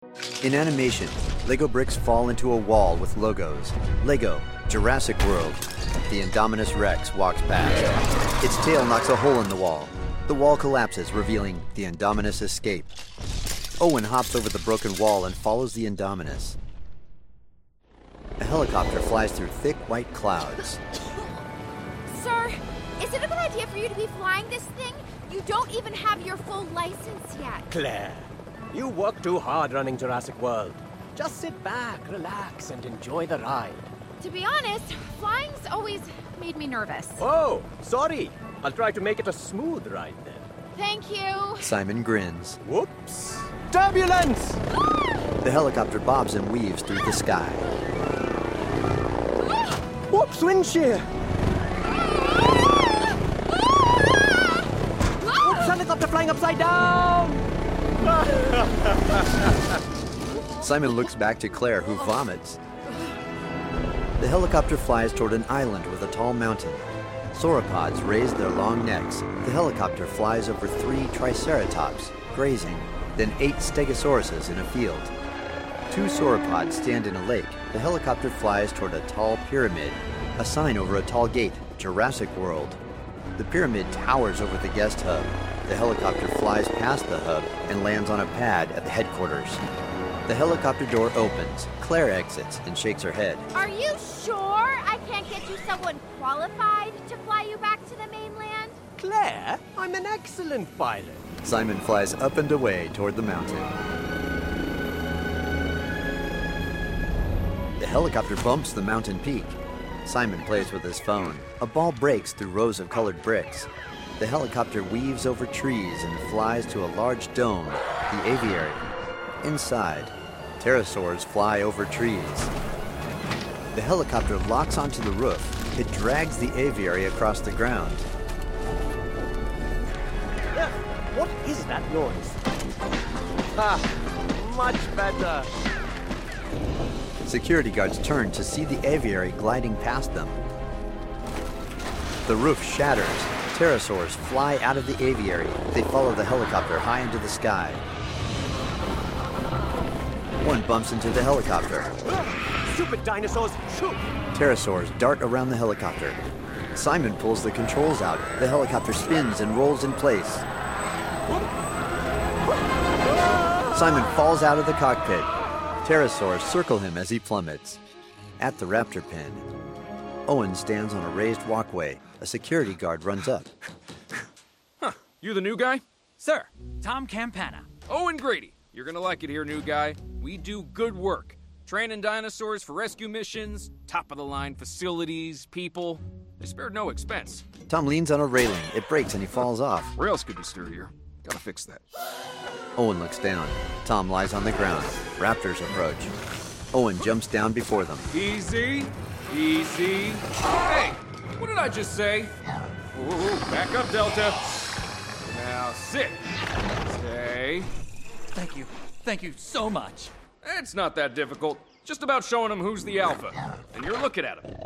In animation, Lego bricks fall into a wall with logos. Lego, Jurassic World. The Indominus Rex walks past. Its tail knocks a hole in the wall. The wall collapses, revealing the Indominus escape. Owen hops over the broken wall and follows the Indominus. A helicopter flies through thick white clouds. Sir, is it a good idea for you to be flying this thing? You don't even have your full license yet. Claire, you work too hard running Jurassic World. Just sit back, relax, and enjoy the ride. To be honest, flying's always made me nervous. Oh, sorry. I'll try to make it a smooth ride then. Thank you. Simon grins. Whoops! Turbulence! The helicopter bobs and weaves through the sky. Whoops, wind shear! Whoops, helicopter flying upside down! Simon looks back to Claire, who vomits. The helicopter flies toward an island with a tall mountain. Sauropods raise their long necks. The helicopter flies over 3 triceratops, grazing, then 8 stegosauruses in a field. 2 sauropods stand in a lake. The helicopter flies toward a tall pyramid, a sign over a tall gate, Jurassic World. The pyramid towers over the guest hub. The helicopter flies past the hub and lands on a pad at the headquarters. The helicopter door opens. Claire exits and shakes her head. Are you sure I can't get you someone qualified to fly you back to the mainland? Claire, I'm an excellent pilot. Simon flies up and away toward the mountain. The helicopter bumps the mountain peak. Simon plays with his phone. A ball breaks through rows of colored bricks. The helicopter weaves over trees and flies to a large dome, the aviary. Inside, pterosaurs fly over trees. The helicopter locks onto the roof. It drags the aviary across the ground. What is that noise? Much better. Security guards turn to see the aviary gliding past them. The roof shatters. Pterosaurs fly out of the aviary. They follow the helicopter high into the sky. One bumps into the helicopter. Stupid dinosaurs, shoot! Pterosaurs dart around the helicopter. Simon pulls the controls out. The helicopter spins and rolls in place. Simon falls out of the cockpit. Pterosaurs circle him as he plummets. At the raptor pen, Owen stands on a raised walkway. A security guard runs up. Huh, you the new guy? Sir, Tom Campana. Owen Grady. You're gonna like it here, new guy. We do good work. Training dinosaurs for rescue missions, top-of-the-line facilities, people. They spared no expense. Tom leans on a railing. It breaks and he falls off. Rails could be sturdier. Gotta fix that. Owen looks down. Tom lies on the ground. Raptors approach. Owen jumps down before them. Easy, easy. Hey, what did I just say? Ooh, back up, Delta. Now sit. Stay. Thank you so much. It's not that difficult. Just about showing them who's the alpha. And you're looking at him.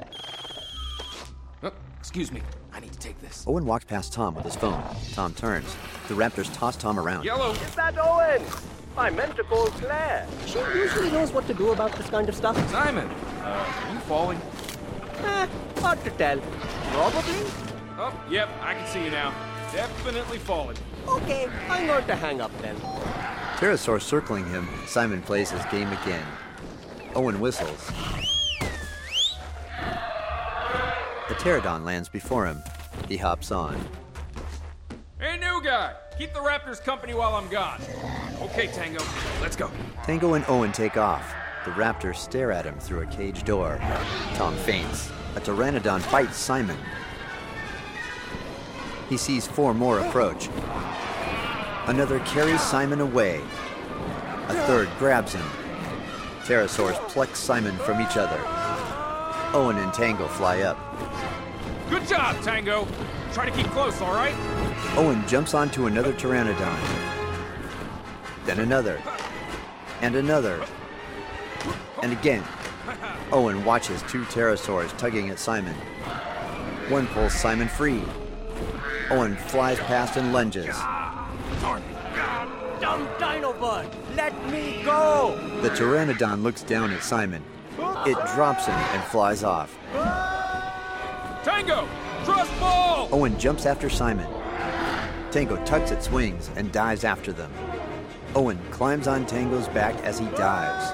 Excuse me. I need to take this. Owen walks past Tom with his phone. Tom turns. The raptors toss Tom around. Yellow. Is that Owen? I meant to call Claire. She usually knows what to do about this kind of stuff. Simon, are you falling? Hard to tell. Probably. Oh, yep, I can see you now. Definitely falling. Okay, I'm going to hang up then. Pterosaur circling him. Simon plays his game again. Owen whistles. A pterodon lands before him. He hops on. Hey, new guy! Keep the Raptors company while I'm gone. Okay, Tango, let's go. Tango and Owen take off. The raptors stare at him through a cage door. Tom faints. A pteranodon bites Simon. He sees 4 more approach. Another carries Simon away. A third grabs him. Pterosaurs pluck Simon from each other. Owen and Tango fly up. Good job, Tango. Try to keep close, all right? Owen jumps onto another pteranodon. Then another. And another. And again. Owen watches 2 pterosaurs tugging at Simon. One pulls Simon free. Owen flies past and lunges. Dumb dino bird! Let me go! The pteranodon looks down at Simon. It drops him and flies off. Tango! Trust ball! Owen jumps after Simon. Tango tucks its wings and dives after them. Owen climbs on Tango's back as he dives.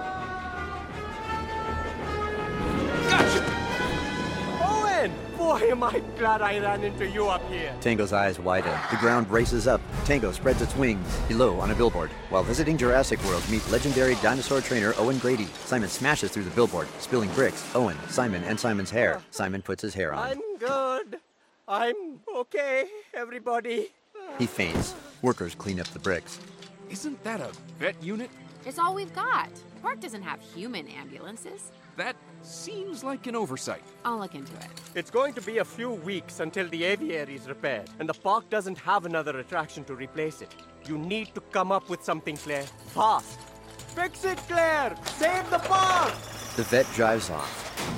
Gotcha! Owen! Boy, am I glad I ran into you up here. Tango's eyes widen. The ground races up. Tango spreads its wings. Below, on a billboard. While visiting Jurassic World, meet legendary dinosaur trainer Owen Grady. Simon smashes through the billboard, spilling bricks. Owen, Simon, and Simon's hair. Simon puts his hair on. I'm good. I'm okay, everybody. He faints. Workers clean up the bricks. Isn't that a vet unit? It's all we've got. The park doesn't have human ambulances. That seems like an oversight. I'll look into it. It's going to be a few weeks until the aviary is repaired, and the park doesn't have another attraction to replace it. You need to come up with something, Claire. Fast. Fix it, Claire! Save the park! The vet drives off.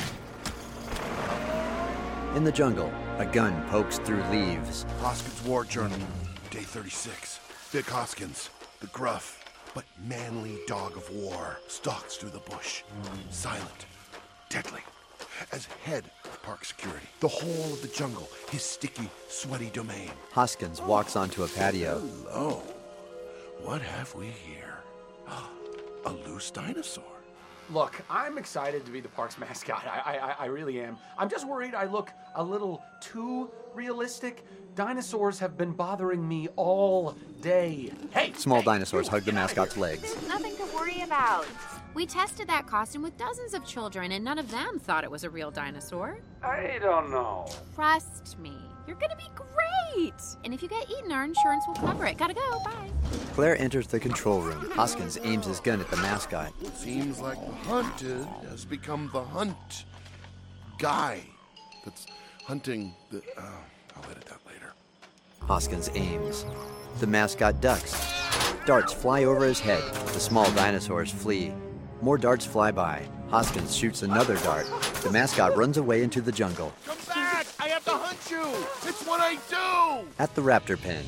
In the jungle, a gun pokes through leaves. Hoskins War Journal, day 36. Vic Hoskins, the gruff but manly dog of war, stalks through the bush, silent, deadly. As head of park security, the whole of the jungle, his sticky, sweaty domain. Hoskins walks onto a patio. Hello. What have we here? A loose dinosaur. Look, I'm excited to be the park's mascot. I really am. I'm just worried I look a little too realistic. Dinosaurs have been bothering me all day. Hey! Small dinosaurs hug the mascot's legs. Nothing to worry about. We tested that costume with dozens of children, and none of them thought it was a real dinosaur. I don't know. Trust me. You're gonna be great! And if you get eaten, our insurance will cover it. Gotta go, bye. Claire enters the control room. Hoskins aims his gun at the mascot. Seems like the hunted has become the hunt guy that's hunting the... I'll edit that later. Hoskins aims. The mascot ducks. Darts fly over his head. The small dinosaurs flee. More darts fly by. Hoskins shoots another dart. The mascot runs away into the jungle. Come back! I have to hunt you! It's what I do! At the raptor pen,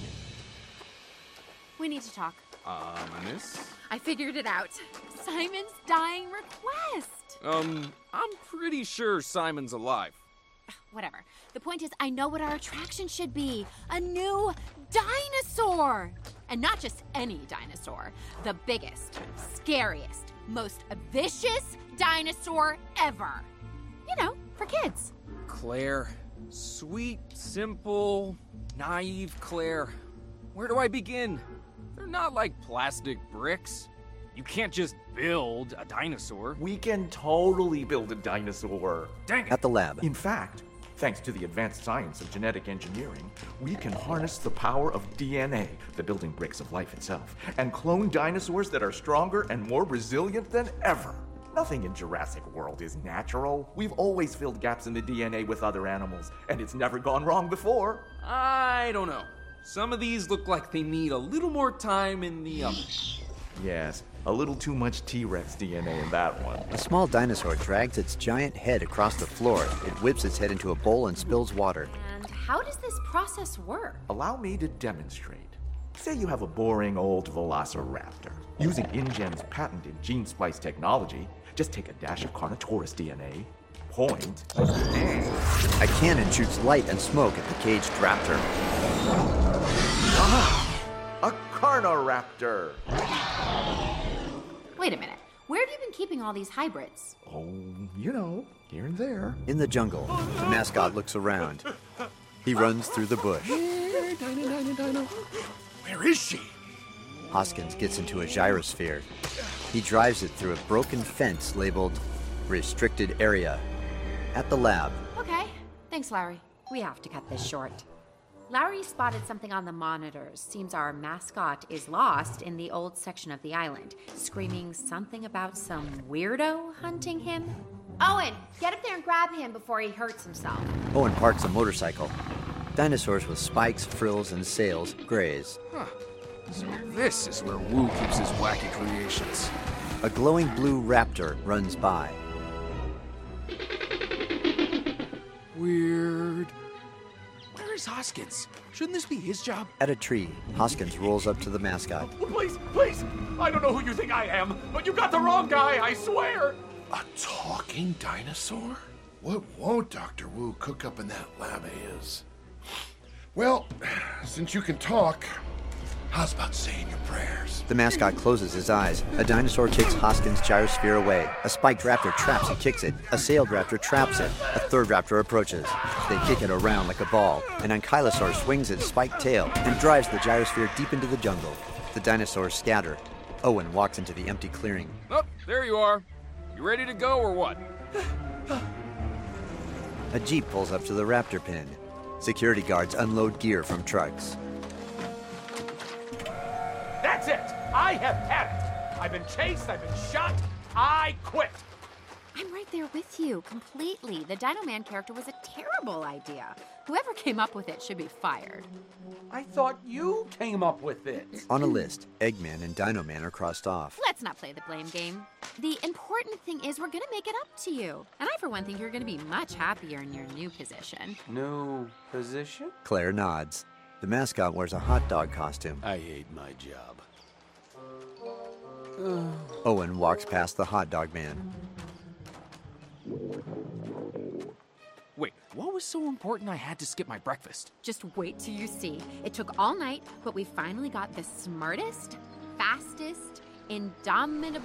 We need to talk. Miss? I figured it out. Simon's dying request. I'm pretty sure Simon's alive. Whatever. The point is, I know what our attraction should be. A new dinosaur! And not just any dinosaur. The biggest, scariest, most vicious dinosaur ever. You know, for kids. Claire. Sweet, simple, naive Claire. Where do I begin? They're not like plastic bricks. You can't just build a dinosaur. We can totally build a dinosaur. Dang it. at the lab. In fact, thanks to the advanced science of genetic engineering, we can harness the power of DNA, the building bricks of life itself, and clone dinosaurs that are stronger and more resilient than ever. Nothing in Jurassic World is natural. We've always filled gaps in the DNA with other animals, and it's never gone wrong before. I don't know. Some of these look like they need a little more time in the oven. Yes, a little too much T-Rex DNA in that one. A small dinosaur drags its giant head across the floor. It whips its head into a bowl and spills water. And how does this process work? Allow me to demonstrate. Say you have a boring old velociraptor. Using InGen's patented gene splice technology, just take a dash of Carnotaurus DNA, point, and... A cannon shoots light and smoke at the caged raptor. a Carnoraptor! Wait a minute. Where have you been keeping all these hybrids? Oh, you know, here and there. In the jungle, the mascot looks around. He runs through the bush. Where is she? Hoskins gets into a gyrosphere. He drives it through a broken fence labeled Restricted Area. At the lab, Okay. Thanks, Larry. We have to cut this short. Larry spotted something on the monitors. Seems our mascot is lost in the old section of the island, screaming something about some weirdo hunting him. Owen, get up there and grab him before he hurts himself. Owen parks a motorcycle. Dinosaurs with spikes, frills, and sails graze. So this is where Wu keeps his wacky creations. A glowing blue raptor runs by. Weird. Where is Hoskins? Shouldn't this be his job? At a tree, Hoskins rolls up to the mascot. Please, please! I don't know who you think I am, but you got the wrong guy, I swear! A talking dinosaur? What won't Dr. Wu cook up in that lab of his? Well, since you can talk, how's about saying your prayers? The mascot closes his eyes. A dinosaur kicks Hoskins' gyrosphere away. A spiked raptor traps and kicks it. A sailed raptor traps it. A third raptor approaches. They kick it around like a ball. An ankylosaur swings its spiked tail and drives the gyrosphere deep into the jungle. The dinosaurs scatter. Owen walks into the empty clearing. Oh, there you are. You ready to go or what? A jeep pulls up to the raptor pen. Security guards unload gear from trucks. That's it! I have had it! I've been chased, I've been shot, I quit! I'm right there with you, completely. The Dino Man character was a terrible idea. Whoever came up with it should be fired. I thought you came up with it. On a list, Eggman and Dino Man are crossed off. Let's not play the blame game. The important thing is we're gonna make it up to you. And I, for one, think you're gonna be much happier in your new position. New position? Claire nods. The mascot wears a hot dog costume. I hate my job. Owen walks past the hot dog man. Wait, what was so important I had to skip my breakfast? Just wait till you see. It took all night, but we finally got the smartest, fastest, indomitable-esque...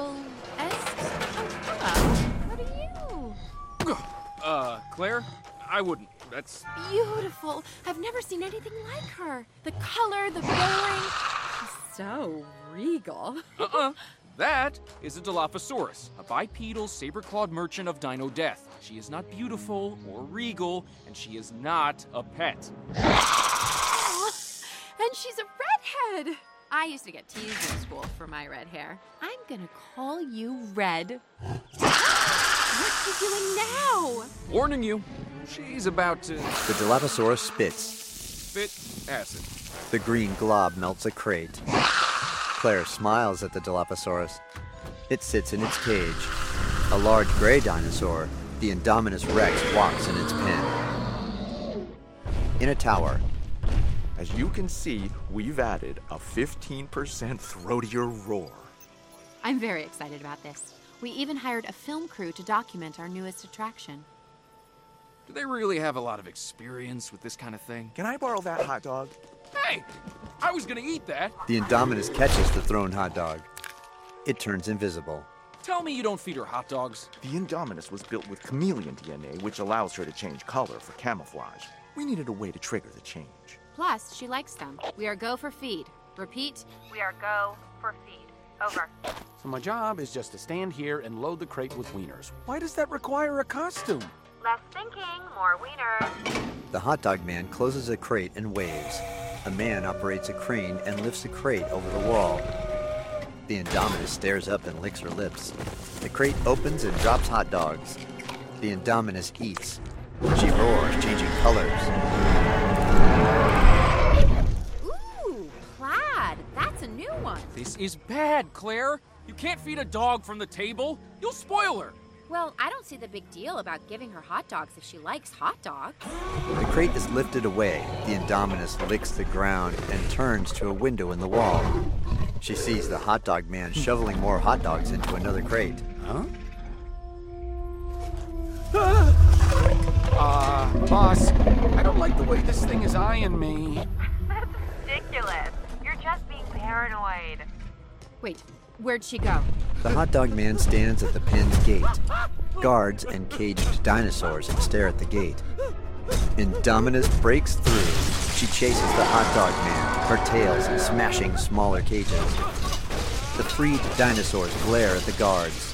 Oh, hello. What are you? Claire? I wouldn't. That's... Beautiful. I've never seen anything like her. The color, the billowing. She's so regal. That is a Dilophosaurus, a bipedal saber-clawed merchant of dino death. She is not beautiful or regal, and she is not a pet. Oh, and she's a redhead. I used to get teased in school for my red hair. I'm gonna call you Red. What's she doing now? Warning you, she's about to... The Dilophosaurus spits. spit acid. The green glob melts a crate. Claire smiles at the Dilophosaurus. It sits in its cage. A large gray dinosaur, the Indominus Rex, walks in its pen. In a tower. As you can see, we've added a 15% throatier roar. I'm very excited about this. We even hired a film crew to document our newest attraction. Do they really have a lot of experience with this kind of thing? Can I borrow that hot dog? Hey! I was gonna eat that! The Indominus catches the thrown hot dog. It turns invisible. Tell me you don't feed her hot dogs. The Indominus was built with chameleon DNA, which allows her to change color for camouflage. We needed a way to trigger the change. Plus, she likes them. We are go for feed. Repeat, we are go for feed. Over. So my job is just to stand here and load the crate with wieners. Why does that require a costume? Less thinking, more wieners. The hot dog man closes a crate and waves. A man operates a crane and lifts a crate over the wall. The Indominus stares up and licks her lips. The crate opens and drops hot dogs. The Indominus eats. She roars, changing colors. Ooh, plaid. That's a new one. This is bad, Claire. You can't feed a dog from the table. You'll spoil her. Well, I don't see the big deal about giving her hot dogs if she likes hot dogs. The crate is lifted away. The Indominus licks the ground and turns to a window in the wall. She sees the hot dog man shoveling more hot dogs into another crate. Huh? Boss, I don't like the way this thing is eyeing me. That's ridiculous. You're just being paranoid. Wait, where'd she go? The hot dog man stands at the pen's gate. Guards and caged dinosaurs stare at the gate. Indominus breaks through. She chases the hot dog man, her tails smashing smaller cages. The freed dinosaurs glare at the guards.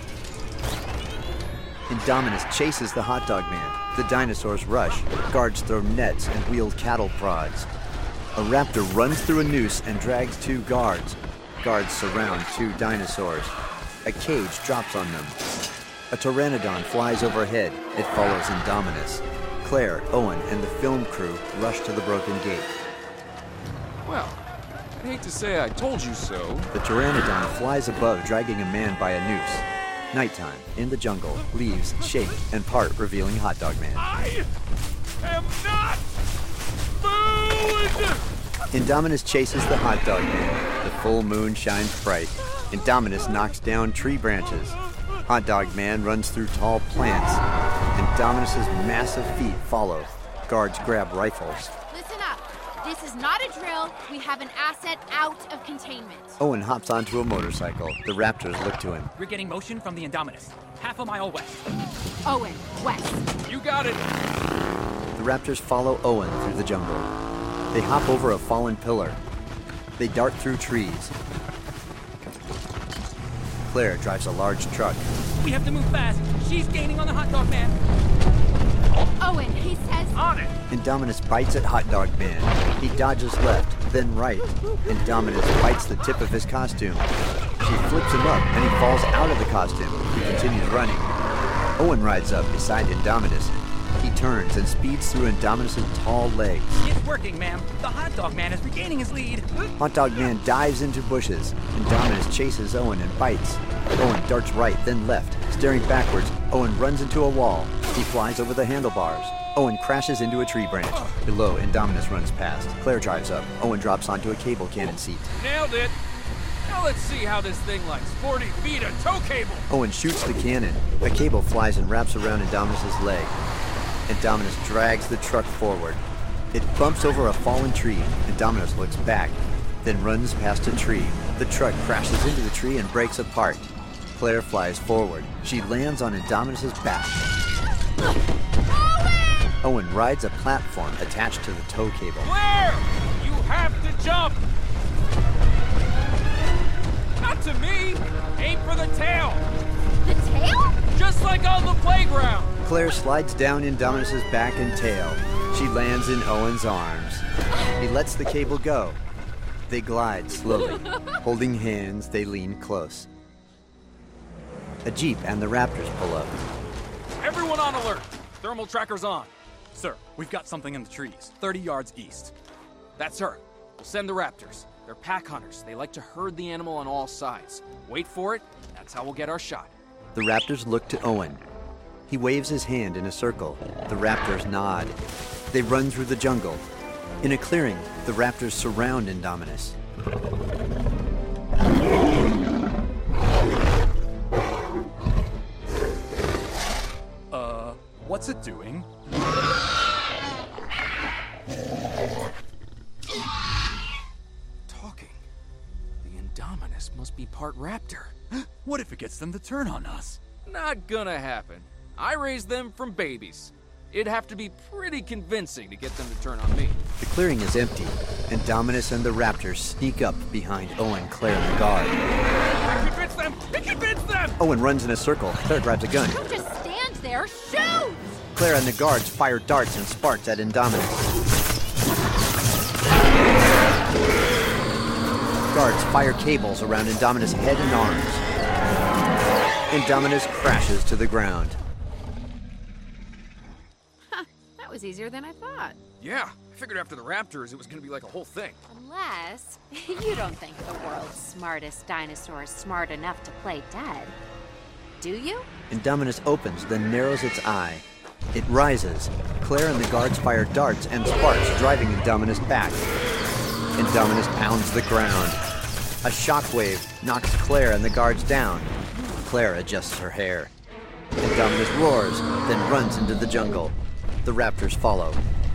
Indominus chases the hot dog man. The dinosaurs rush. Guards throw nets and wheeled cattle prods. A raptor runs through a noose and drags 2 guards. Guards surround 2 dinosaurs. A cage drops on them. A pteranodon flies overhead. It follows Indominus. Claire, Owen, and the film crew rush to the broken gate. Well, I hate to say I told you so. The pteranodon flies above, dragging a man by a noose. Nighttime, in the jungle, leaves shake and part, revealing Hot Dog Man. I am not food! Indominus chases the hot dog man. The full moon shines bright. Indominus knocks down tree branches. Hot dog man runs through tall plants. Indominus's massive feet follow. Guards grab rifles. Listen up. This is not a drill. We have an asset out of containment. Owen hops onto a motorcycle. The raptors look to him. We're getting motion from the Indominus. Half a mile west. Owen, west. You got it. The raptors follow Owen through the jungle. They hop over a fallen pillar. They dart through trees. Claire drives a large truck. We have to move fast. She's gaining on the hot dog man. Owen, he says... On it. Indominus bites at hot dog man. He dodges left, then right. Indominus bites the tip of his costume. She flips him up, and he falls out of the costume. He continues running. Owen rides up beside Indominus. He turns and speeds through Indominus' tall legs. It's working, ma'am. The hot dog man is regaining his lead. Hot dog man dives into bushes. Indominus chases Owen and bites. Owen darts right, then left. Staring backwards, Owen runs into a wall. He flies over the handlebars. Owen crashes into a tree branch. Below, Indominus runs past. Claire drives up. Owen drops onto a cable cannon seat. Nailed it. Now let's see how this thing likes 40 feet of tow cable. Owen shoots the cannon. A cable flies and wraps around Indominus' leg. Indominus drags the truck forward. It bumps over a fallen tree. Indominus looks back, then runs past a tree. The truck crashes into the tree and breaks apart. Claire flies forward. She lands on Indominus' back. Owen rides a platform attached to the tow cable. Claire! You have to jump! Not to me! Aim for the tail! The tail? Just like on the playground! Claire slides down Indominus' back and tail. She lands in Owen's arms. He lets the cable go. They glide slowly. Holding hands, they lean close. A jeep and the raptors pull up. Everyone on alert! Thermal tracker's on. Sir, we've got something in the trees, 30 yards east. That's her. We'll send the raptors. They're pack hunters. They like to herd the animal on all sides. Wait for it, and that's how we'll get our shot. The raptors look to Owen. He waves his hand in a circle. The raptors nod. They run through the jungle. In a clearing, the raptors surround Indominus. What's it doing? Talking. The Indominus must be part raptor. What if it gets them to turn on us? Not gonna happen. I raised them from babies. It'd have to be pretty convincing to get them to turn on me. The clearing is empty. Indominus and the raptors sneak up behind Owen, Claire, and the guard. I convinced them! I convinced them! Owen runs in a circle. Claire grabs a gun. Don't just stand there. Shoot! Claire and the guards fire darts and sparks at Indominus. Guards fire cables around Indominus' head and arms. Indominus crashes to the ground. That was easier than I thought. Yeah, I figured after the raptors it was gonna be like a whole thing. Unless you don't think the world's smartest dinosaur is smart enough to play dead. Do you? Indominus opens, then narrows its eye. It rises. Claire and the guards fire darts and sparks, driving Indominus back. Indominus pounds the ground. A shockwave knocks Claire and the guards down. Claire adjusts her hair. Indominus roars, then runs into the jungle. The raptors follow.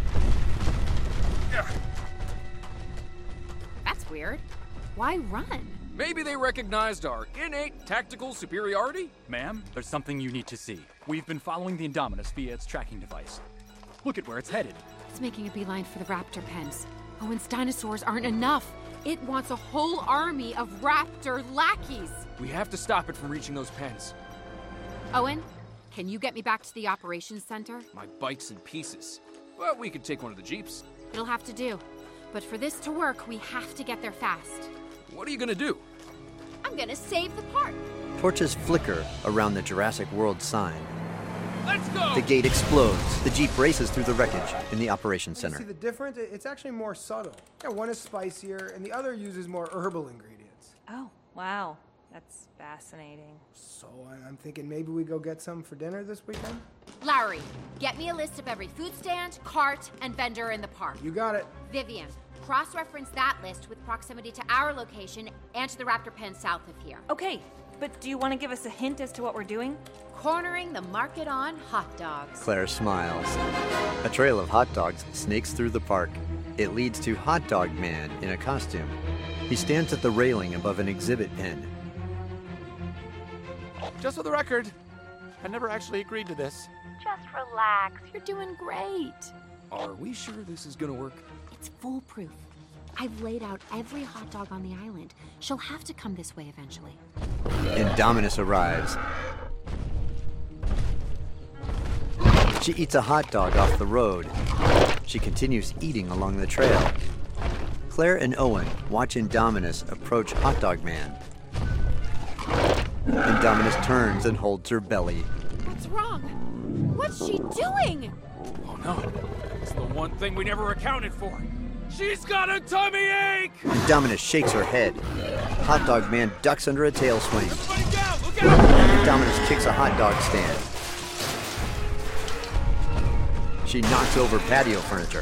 That's weird. Why run? Maybe they recognized our innate tactical superiority? Ma'am, there's something you need to see. We've been following the Indominus via its tracking device. Look at where it's headed. It's making a beeline for the raptor pens. Owen's dinosaurs aren't enough. It wants a whole army of raptor lackeys. We have to stop it from reaching those pens. Owen, can you get me back to the operations center? My bike's in pieces. But we could take one of the jeeps. It'll have to do. But for this to work, we have to get there fast. What are you gonna do? I'm gonna save the park. Torches flicker around the Jurassic World sign. Let's go! The gate explodes. The Jeep races through the wreckage in the operations center. See the difference? It's actually more subtle. Yeah, one is spicier, and the other uses more herbal ingredients. Oh, wow. That's fascinating. So I'm thinking maybe we go get some for dinner this weekend? Lowry, get me a list of every food stand, cart, and vendor in the park. You got it. Vivian, cross-reference that list with proximity to our location and to the raptor pen south of here. Okay, but do you want to give us a hint as to what we're doing? Cornering the market on hot dogs. Claire smiles. A trail of hot dogs snakes through the park. It leads to Hot Dog Man in a costume. He stands at the railing above an exhibit pen. Just for the record, I never actually agreed to this. Just relax. You're doing great. Are we sure this is gonna work? It's foolproof. I've laid out every hot dog on the island. She'll have to come this way eventually. Indominus arrives. She eats a hot dog off the road. She continues eating along the trail. Claire and Owen watch Indominus approach Hot Dog Man. Indominus turns and holds her belly. What's wrong? What's she doing? Oh no, it's the one thing we never accounted for. She's got a tummy ache! Indominus shakes her head. Hot Dog Man ducks under a tail swing. Everybody down, look out! Indominus kicks a hot dog stand. She knocks over patio furniture.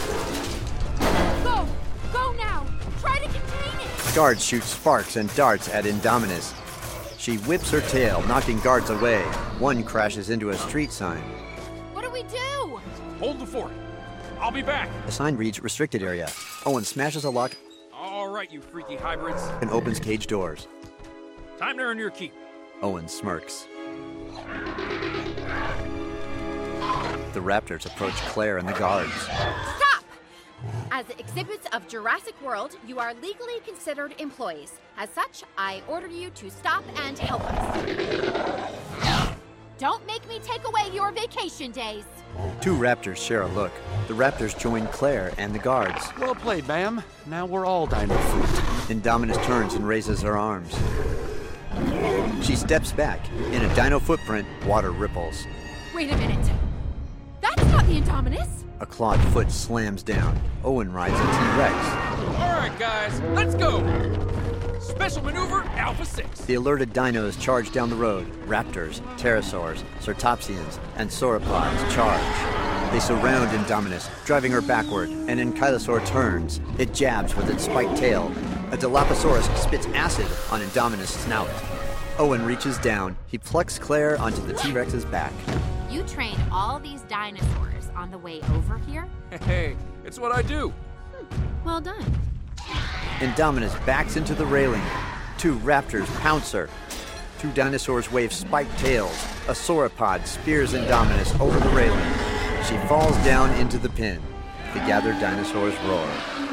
Go! Go now! Try to contain it! Guards shoot sparks and darts at Indominus. She whips her tail, knocking guards away. One crashes into a street sign. What do we do? Hold the fort. I'll be back. The sign reads restricted area. Owen smashes a lock All right, you freaky hybrids. and opens cage doors. Time to earn your keep. Owen smirks. The raptors approach Claire and the guards. Stop! As exhibits of Jurassic World, you are legally considered employees. As such, I order you to stop and help us. Don't make me take away your vacation days. Two raptors share a look. The raptors join Claire and the guards. Well played, ma'am. Now we're all dino fruit. Indominus turns and raises her arms. She steps back. In a dino footprint, water ripples. Wait a minute. That's not the Indominus. A clawed foot slams down. Owen rides a T-Rex. All right, guys, let's go. Special maneuver Alpha 6. The alerted dinos charge down the road. Raptors, pterosaurs, cetopsians, and sauropods charge. They surround Indominus, driving her backward. An ankylosaur turns. It jabs with its spiked tail. A Dilophosaurus spits acid on Indominus' snout. Owen reaches down. He plucks Claire onto the T-Rex's back. You train all these dinosaurs on the way over here? Hey, it's what I do. Well done. Indominus backs into the railing. Two raptors pounce her. Two dinosaurs wave spiked tails. A sauropod spears Indominus over the railing. She falls down into the pin. The gathered dinosaurs roar.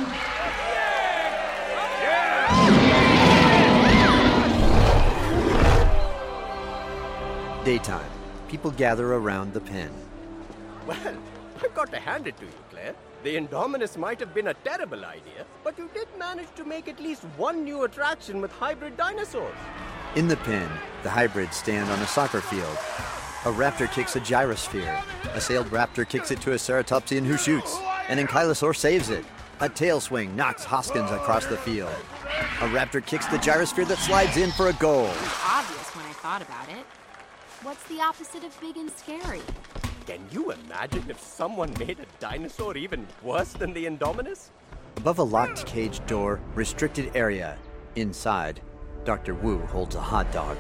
Daytime. People gather around the pen. Well, I've got to hand it to you, Claire. The Indominus might have been a terrible idea, but you did manage to make at least one new attraction with hybrid dinosaurs. In the pen, the hybrids stand on a soccer field. A raptor kicks a gyrosphere. A sailed raptor kicks it to a ceratopsian who shoots. An ankylosaur saves it. A tail swing knocks Hoskins across the field. A raptor kicks the gyrosphere that slides in for a goal. Obvious when I thought about it. What's the opposite of big and scary? Can you imagine if someone made a dinosaur even worse than the Indominus? Above a locked cage door, restricted area. Inside, Dr. Wu holds a hot dog.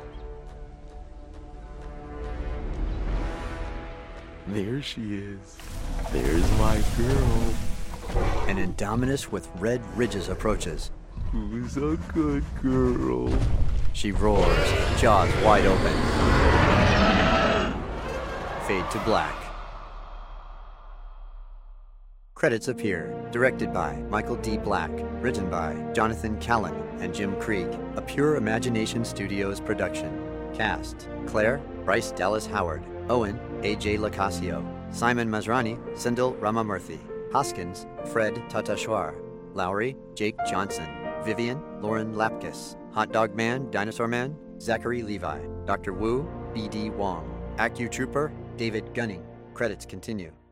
There she is. There's my girl. An Indominus with red ridges approaches. Who's a good girl? She roars, jaws wide open. Fade to black. Credits appear. Directed by Michael D. Black. Written by Jonathan Callan and Jim Krieg. A Pure Imagination Studios production. Cast: Claire, Bryce Dallas Howard. Owen, A.J. Lacasio. Simon Masrani, Sindel Ramamurthy. Hoskins, Fred Tatashwar. Lowry, Jake Johnson. Vivian, Lauren Lapkus. Hot Dog Man, Dinosaur Man, Zachary Levi. Dr. Wu, B.D. Wong. AccuTrooper, David Gunning. Credits continue.